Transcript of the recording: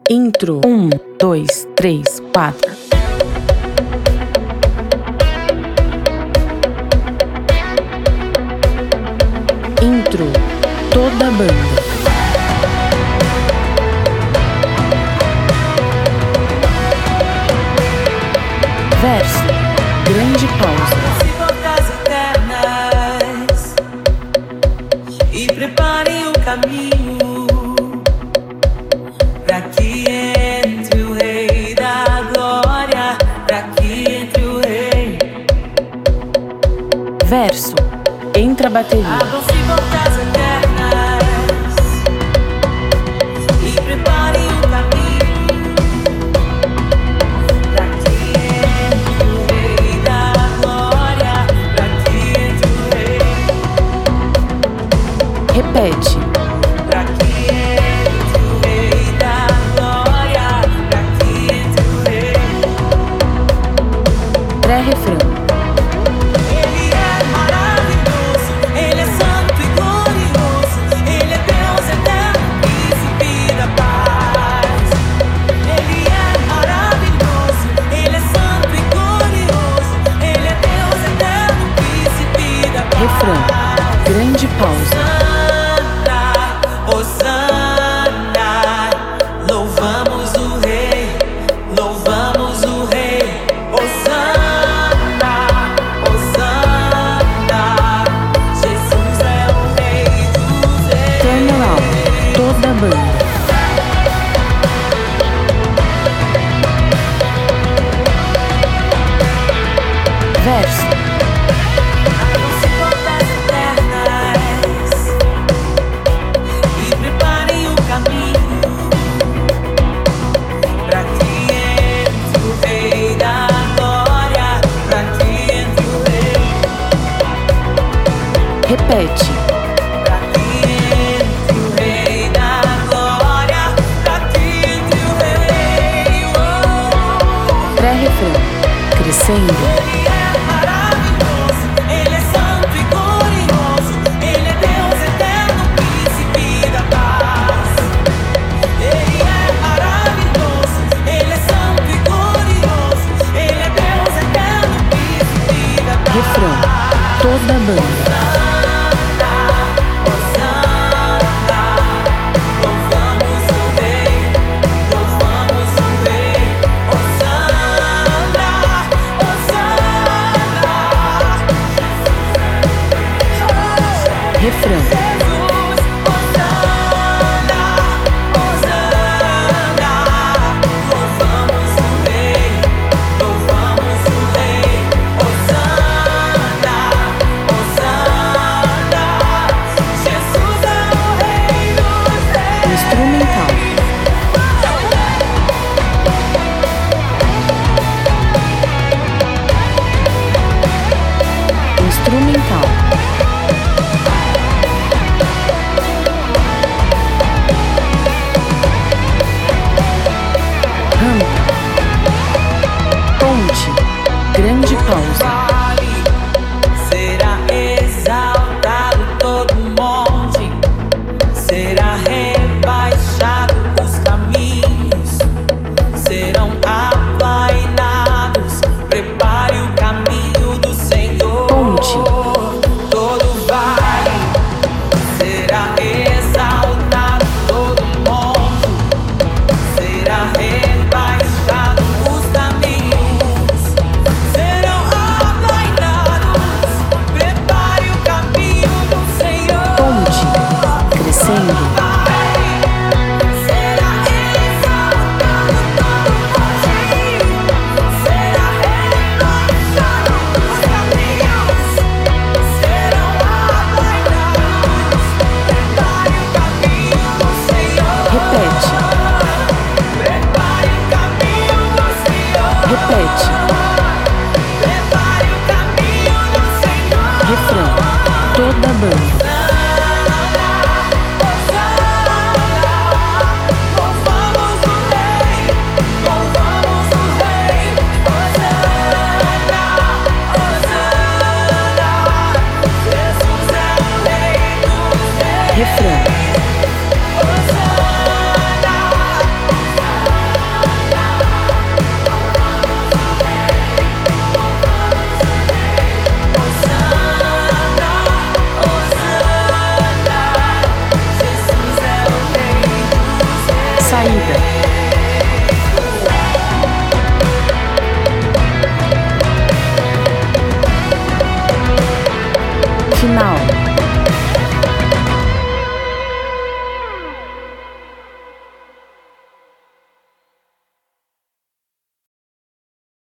Intro 1, 2, 3, 4. Intro, toda a banda. Verso, grande pausa. E preparem o caminho para que entre o Rei da Glória, para que entre o Rei. Verso, entra a bateria. Abram-se portas eternas e preparem o caminho para que entre o Rei da Glória, para que entre o Rei. Repete. Pra que entre o Rei da Glória, pra que entre o Rei. Pré-refrão. Ele é maravilhoso, Ele é santo e glorioso, Ele é Deus eterno, príncipe da paz. Ele é maravilhoso, Ele é santo e glorioso, Ele é Deus eterno, príncipe da paz. Refrão, grande pausa. Hosana, louvamos o Rei, louvamos o Rei. Hosana, Hosana, Jesus é o Rei dos Reis. Terminal, toda a banda. Verso, Abram-se portas eternas e preparem o caminho para que entre o Rei da Glória, para que entre o Rei. repete. Pra que entre o Rei da Glória, pra que entre o Rei. Pré-refrão, crescendo. Ele é maravilhoso, Ele é santo e glorioso, Ele é Deus eterno, príncipe da paz. Ele é maravilhoso, Ele é santo e glorioso, Ele é Deus eterno, príncipe da paz. Refrão, toda a banda. Louvamos o Rei, louvamos o Rei. Hosana, Hosana, Refrão, Jesus, Hosana, Hosana. Louvamos o Rei, louvamos o Rei. Hosana, Hosana, Jesus é o Rei dos Reis. instrumental. Instrumental. Rampa. Ponte. Grande pausa. Vale será exaltado todo monte, será rebaixado os caminhos, serão aplainados. Prepare o caminho do Senhor. Ponte. Todo vale será exaltado todo monte, será rebaixado os caminhos, serão aplainados. Prepare o caminho do Senhor. Ponte. Crescendo. Será exaltado todo monte, será rebaixado os caminhos, serão aplainados. Prepare o caminho do Senhor. Repete. Prepare Final.